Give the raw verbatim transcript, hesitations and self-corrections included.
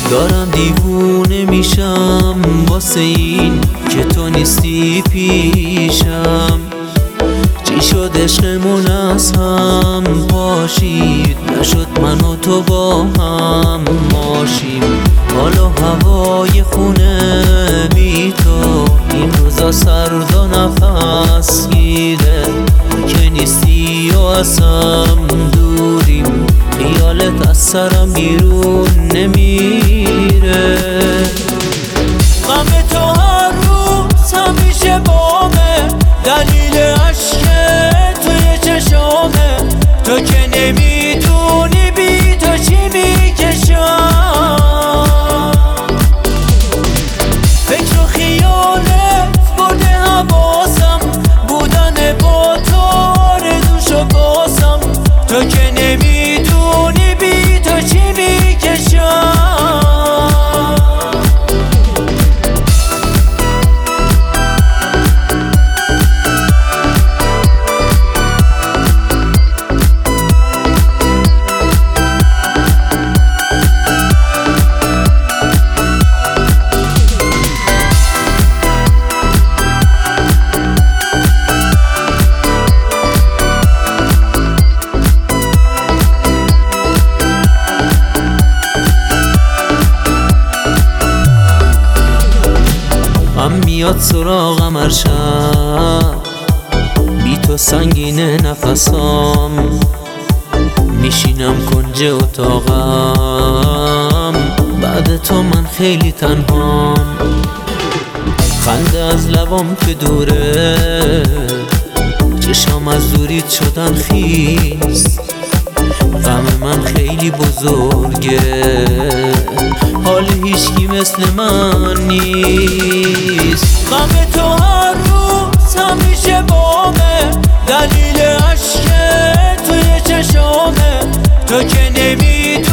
دارم دیوونه میشم واسه این که تو نیستی پیشم. چی شد عشقمون از هم پاشید، نشد من و تو با هم ماشیم. حالا هوای خونه بی تو این روزا سرد و نفس گیره، که نیستی و از هم دوریم، خیالت از سرم بیرون نمیره. غم تو هر روز همیشه بامه، دلیل عشق توی چشامه. تو که نمیدونی بی تو چی میکشم. فکر و خیالت برده حواسم، بودن با تو آرزوشو باسم. تو که نمیدونی بی تو چی میکشم. غم میاد سراغم هر شب، بی تو سنگینه نفسام. میشینم کنج اتاقم، بعد تو من خیلی تنهام. خنده از لبام که دوره، چشام از دوریت شدن خیس. غم من خیلی بزرگه، حال هیچکی مثل من نیست. غم تو هر روز همیشه بامه، دلیل عشق توی چشامه. تو که نمیدونی